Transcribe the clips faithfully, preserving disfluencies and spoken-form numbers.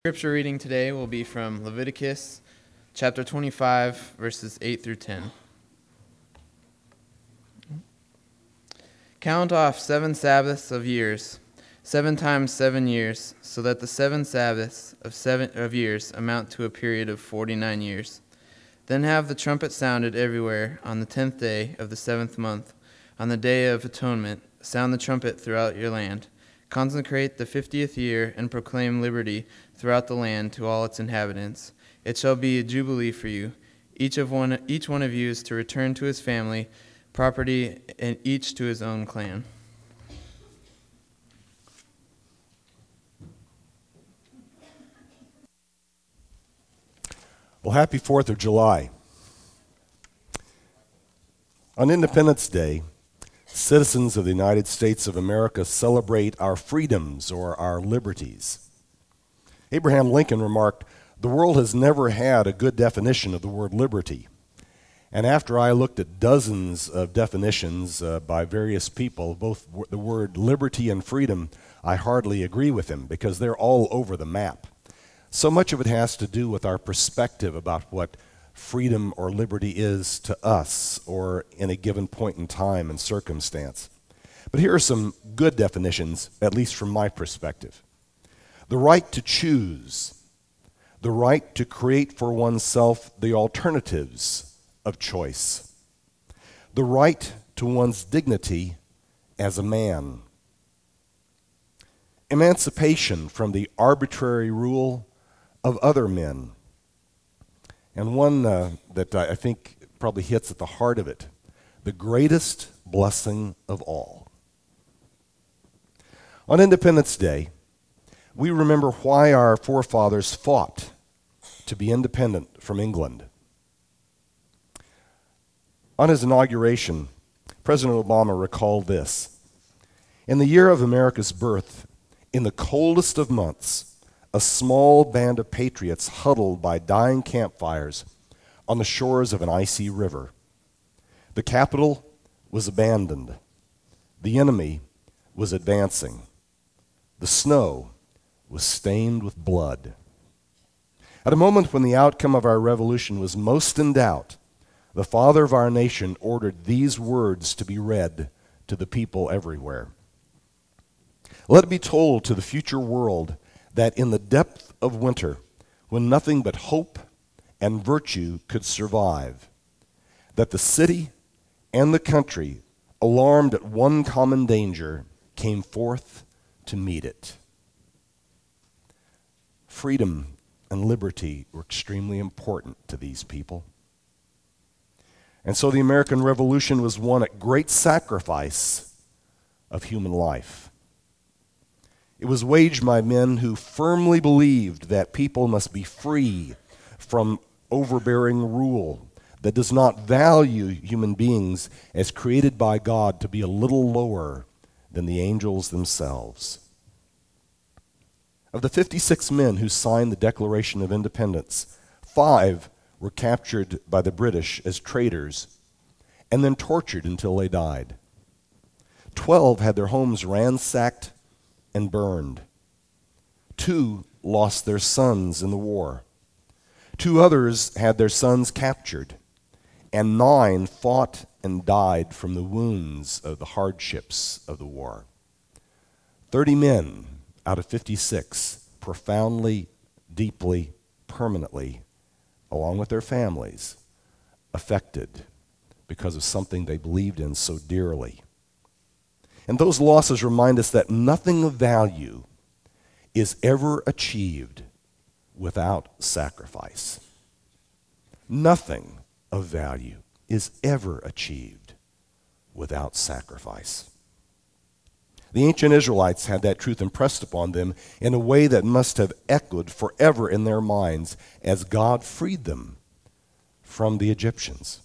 Scripture reading today will be from Leviticus chapter twenty-five, verses eight through ten. Count off seven Sabbaths of years, seven times seven years, so that the seven Sabbaths of seven of years amount to a period of forty-nine years. Then have the trumpet sounded everywhere on the tenth day of the seventh month. On the day of atonement, sound the trumpet throughout your land. Consecrate the fiftieth year and proclaim liberty throughout the land to all its inhabitants. It shall be a jubilee for you. Each of one, each one of you is to return to his family, property, and each to his own clan. Well, happy fourth of July. On Independence Day, citizens of the United States of America celebrate our freedoms or our liberties. Abraham Lincoln remarked, "The world has never had a good definition of the word liberty." And after I looked at dozens of definitions uh, by various people, both w- the word liberty and freedom, I hardly agree with him because they're all over the map. So much of it has to do with our perspective about what freedom or liberty is to us or in a given point in time and circumstance. But here are some good definitions, at least from my perspective. The right to choose, the right to create for oneself the alternatives of choice, the right to one's dignity as a man, emancipation from the arbitrary rule of other men, and one uh, that I think probably hits at the heart of it, the greatest blessing of all. On Independence Day, we remember why our forefathers fought to be independent from England. On his inauguration, President Obama recalled this: "In the year of America's birth, in the coldest of months, a small band of patriots huddled by dying campfires on the shores of an icy river. The capital was abandoned. The enemy was advancing. The snow was stained with blood. At a moment when the outcome of our revolution was most in doubt, the father of our nation ordered these words to be read to the people everywhere. Let it be told to the future world that in the depth of winter, when nothing but hope and virtue could survive, that the city and the country, alarmed at one common danger, came forth to meet it." Freedom and liberty were extremely important to these people. And so the American Revolution was won at great sacrifice of human life. It was waged by men who firmly believed that people must be free from overbearing rule that does not value human beings as created by God to be a little lower than the angels themselves. Of the fifty-six men who signed the Declaration of Independence, five were captured by the British as traitors and then tortured until they died. Twelve had their homes ransacked and burned. Two lost their sons in the war. Two others had their sons captured, and nine fought and died from the wounds of the hardships of the war. Thirty men out of fifty-six profoundly, deeply, permanently, along with their families, affected because of something they believed in so dearly. And those losses remind us that nothing of value is ever achieved without sacrifice. Nothing of value is ever achieved without sacrifice. The ancient Israelites had that truth impressed upon them in a way that must have echoed forever in their minds as God freed them from the Egyptians.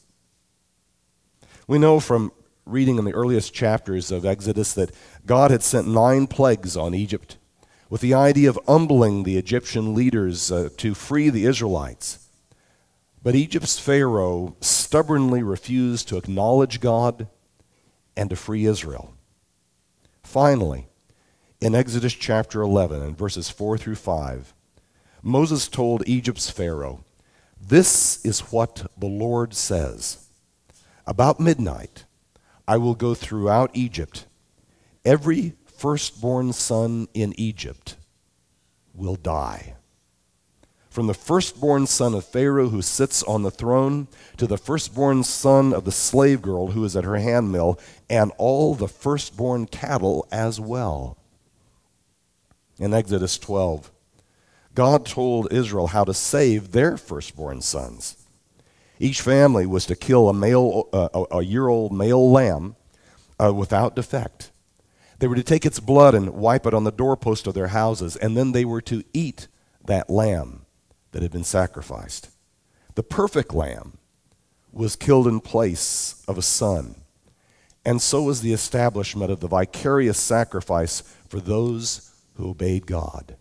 We know from reading in the earliest chapters of Exodus that God had sent nine plagues on Egypt with the idea of humbling the Egyptian leaders uh, to free the Israelites. But Egypt's Pharaoh stubbornly refused to acknowledge God and to free Israel. Finally, in Exodus chapter eleven and verses four through five, Moses told Egypt's Pharaoh, "This is what the Lord says. About midnight, I will go throughout Egypt. Every firstborn son in Egypt will die. From the firstborn son of Pharaoh who sits on the throne to the firstborn son of the slave girl who is at her handmill, and all the firstborn cattle as well." In Exodus twelve, God told Israel how to save their firstborn sons. Each family was to kill a male, uh, a, a year-old male lamb uh, without defect. They were to take its blood and wipe it on the doorpost of their houses, and then they were to eat that lamb that had been sacrificed. The perfect lamb was killed in place of a son, and so was the establishment of the vicarious sacrifice for those who obeyed God.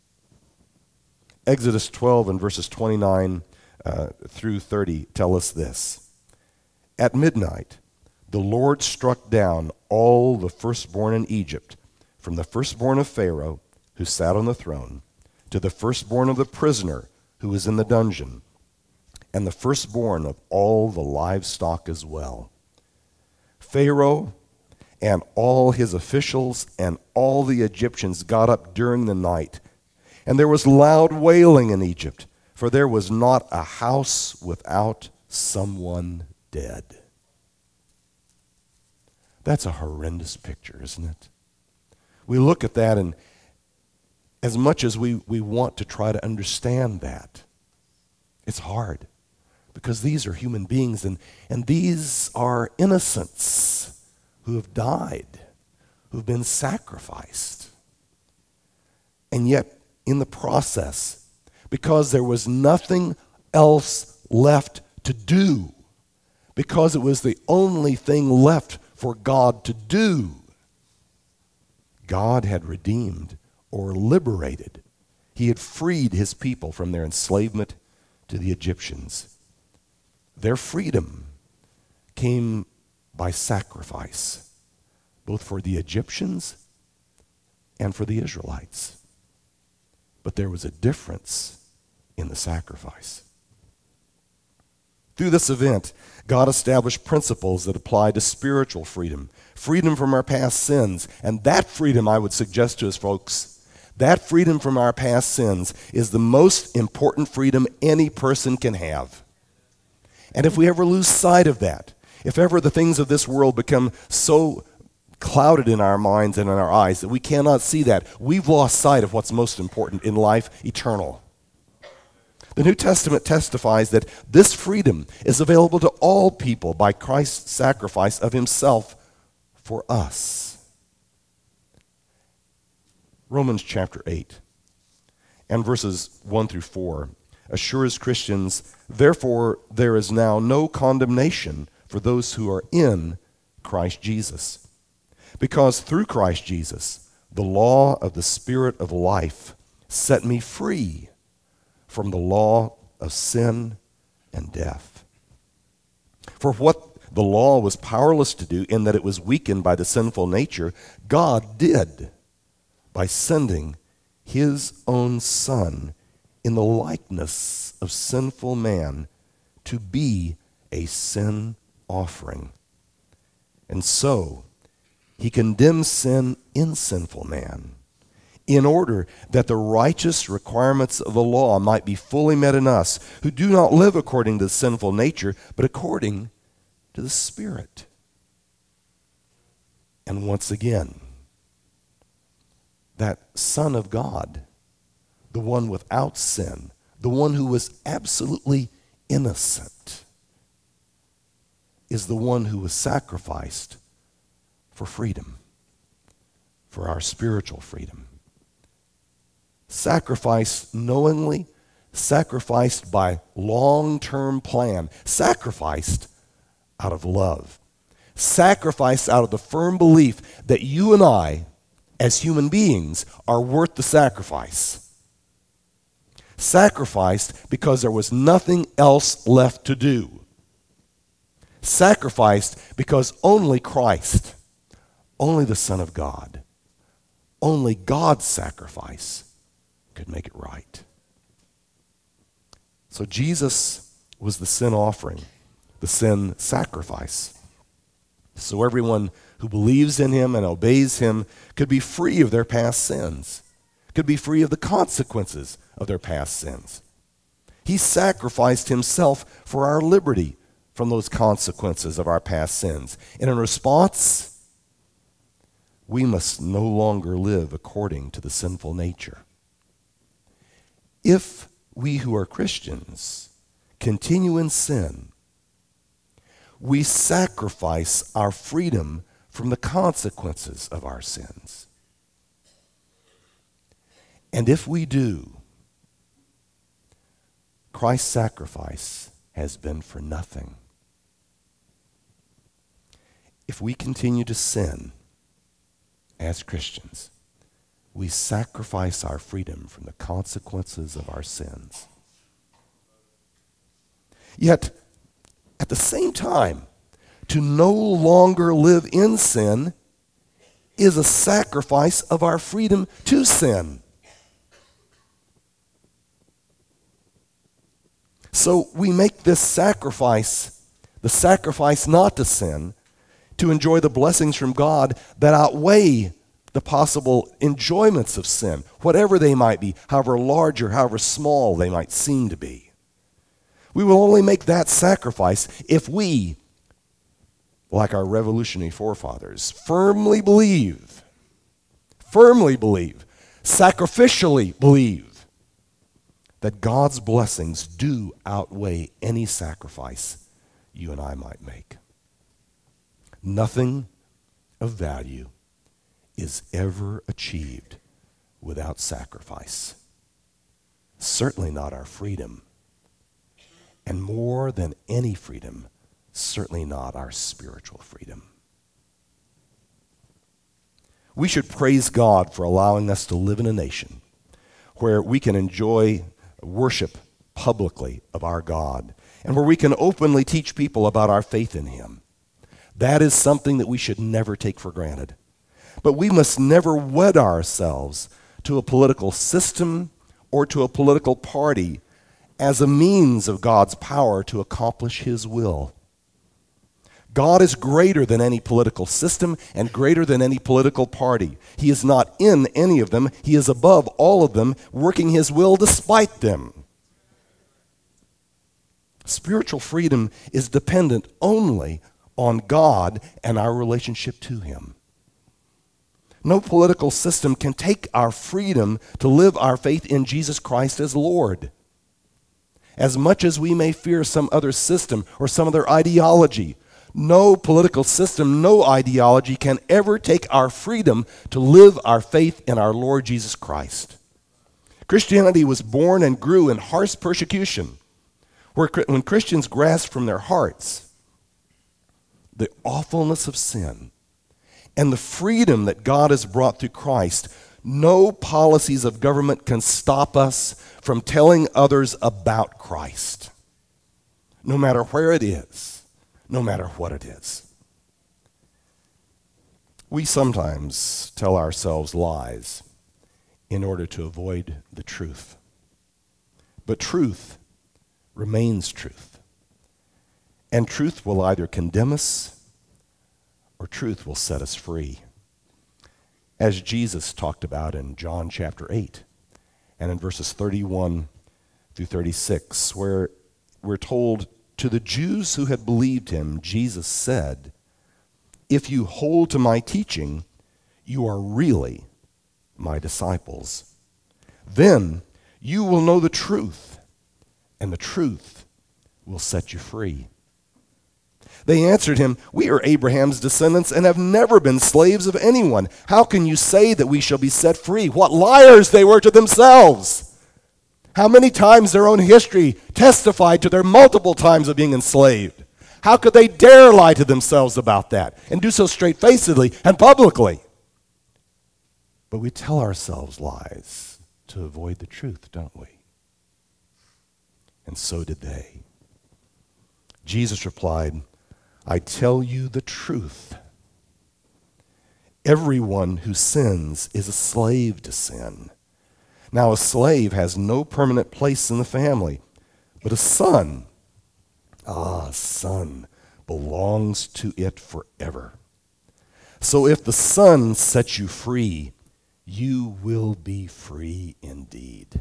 Exodus twelve and verses twenty-nine uh, through thirty tell us this. At midnight, the Lord struck down all the firstborn in Egypt, from the firstborn of Pharaoh, who sat on the throne, to the firstborn of the prisoner who was in the dungeon, and the firstborn of all the livestock as well. Pharaoh and all his officials and all the Egyptians got up during the night, and there was loud wailing in Egypt, for there was not a house without someone dead. That's a horrendous picture, isn't it? We look at that, and as much as we, we want to try to understand that, it's hard, because these are human beings, and, and these are innocents who have died, who've been sacrificed. And yet, in the process, because there was nothing else left to do, because it was the only thing left for God to do, God had redeemed or liberated. He had freed his people from their enslavement to the Egyptians. Their freedom came by sacrifice, both for the Egyptians and for the Israelites. But there was a difference in the sacrifice. Through this event, God established principles that apply to spiritual freedom, freedom from our past sins. And that freedom, I would suggest to us, folks, that freedom from our past sins is the most important freedom any person can have. And if we ever lose sight of that, if ever the things of this world become so clouded in our minds and in our eyes that we cannot see that, we've lost sight of what's most important in life, eternal. The New Testament testifies that this freedom is available to all people by Christ's sacrifice of himself for us. Romans chapter eight and verses one through four assures Christians, "Therefore there is now no condemnation for those who are in Christ Jesus. Because through Christ Jesus, the law of the Spirit of life set me free from the law of sin and death. For what the law was powerless to do, in that it was weakened by the sinful nature, God did by sending his own Son in the likeness of sinful man to be a sin offering. And so he condemns sin in sinful man, in order that the righteous requirements of the law might be fully met in us, who do not live according to the sinful nature, but according to the Spirit." And once again, that Son of God, the one without sin, the one who was absolutely innocent, is the one who was sacrificed for freedom, for our spiritual freedom. Sacrificed knowingly, sacrificed by long-term plan, sacrificed out of love, sacrificed out of the firm belief that you and I, as human beings, are worth the sacrifice. Sacrificed because there was nothing else left to do. Sacrificed because only Christ, only the Son of God, only God's sacrifice could make it right. So Jesus was the sin offering, the sin sacrifice. So everyone who believes in him and obeys him could be free of their past sins, could be free of the consequences of their past sins. He sacrificed himself for our liberty from those consequences of our past sins. And in response, we must no longer live according to the sinful nature. If we who are Christians continue in sin, we sacrifice our freedom from the consequences of our sins. And if we do, Christ's sacrifice has been for nothing. If we continue to sin as Christians, we sacrifice our freedom from the consequences of our sins. Yet, at the same time, to no longer live in sin is a sacrifice of our freedom to sin. So we make this sacrifice, the sacrifice not to sin, to enjoy the blessings from God that outweigh the possible enjoyments of sin, whatever they might be, however large or however small they might seem to be. We will only make that sacrifice if we, like our revolutionary forefathers, firmly believe, firmly believe, sacrificially believe that God's blessings do outweigh any sacrifice you and I might make. Nothing of value is ever achieved without sacrifice. Certainly not our freedom. And more than any freedom, certainly not our spiritual freedom. We should praise God for allowing us to live in a nation where we can enjoy worship publicly of our God and where we can openly teach people about our faith in him. That is something that we should never take for granted. But we must never wed ourselves to a political system or to a political party as a means of God's power to accomplish his will. God is greater than any political system and greater than any political party. He is not in any of them. He is above all of them, working his will despite them. Spiritual freedom is dependent only on God and our relationship to him. No political system can take our freedom to live our faith in Jesus Christ as Lord. As much as we may fear some other system or some other ideology, no political system, no ideology can ever take our freedom to live our faith in our Lord Jesus Christ. Christianity was born and grew in harsh persecution, where when Christians grasped from their hearts the awfulness of sin and the freedom that God has brought through Christ, no policies of government can stop us from telling others about Christ, no matter where it is, no matter what it is. We sometimes tell ourselves lies in order to avoid the truth. But truth remains truth. And truth will either condemn us or truth will set us free. As Jesus talked about in John chapter eight and in verses thirty-one through thirty-six, where we're told, to the Jews who had believed him, Jesus said, "If you hold to my teaching, you are really my disciples. Then you will know the truth, and the truth will set you free." They answered him, "We are Abraham's descendants and have never been slaves of anyone. How can you say that we shall be set free?" What liars they were to themselves! How many times their own history testified to their multiple times of being enslaved. How could they dare lie to themselves about that and do so straight-facedly and publicly? But we tell ourselves lies to avoid the truth, don't we? And so did they. Jesus replied, "I tell you the truth. Everyone who sins is a slave to sin. Now a slave has no permanent place in the family, But a son, ah, a son, belongs to it forever. So if the Son sets you free, you will be free indeed.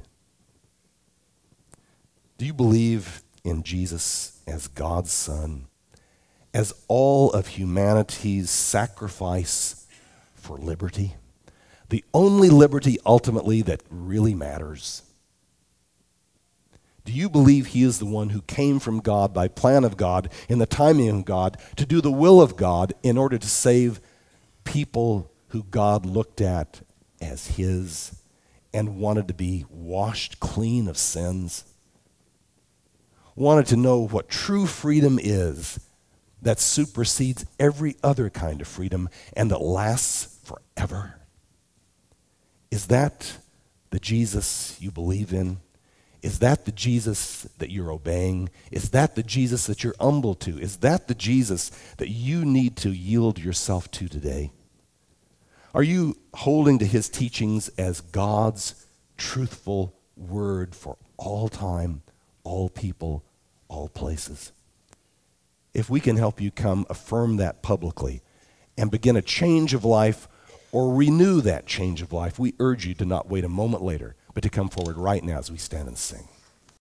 Do you believe in Jesus as God's Son, as all of humanity's sacrifice for liberty? The only liberty ultimately that really matters. Do you believe he is the one who came from God by plan of God, in the timing of God, to do the will of God in order to save people who God looked at as his and wanted to be washed clean of sins? Wanted to know what true freedom is that supersedes every other kind of freedom and that lasts forever? Is that the Jesus you believe in? Is that the Jesus that you're obeying? Is that the Jesus that you're humble to? Is that the Jesus that you need to yield yourself to today? Are you holding to his teachings as God's truthful word for all time, all people, all places? If we can help you come affirm that publicly and begin a change of life or renew that change of life, we urge you to not wait a moment later, but to come forward right now as we stand and sing.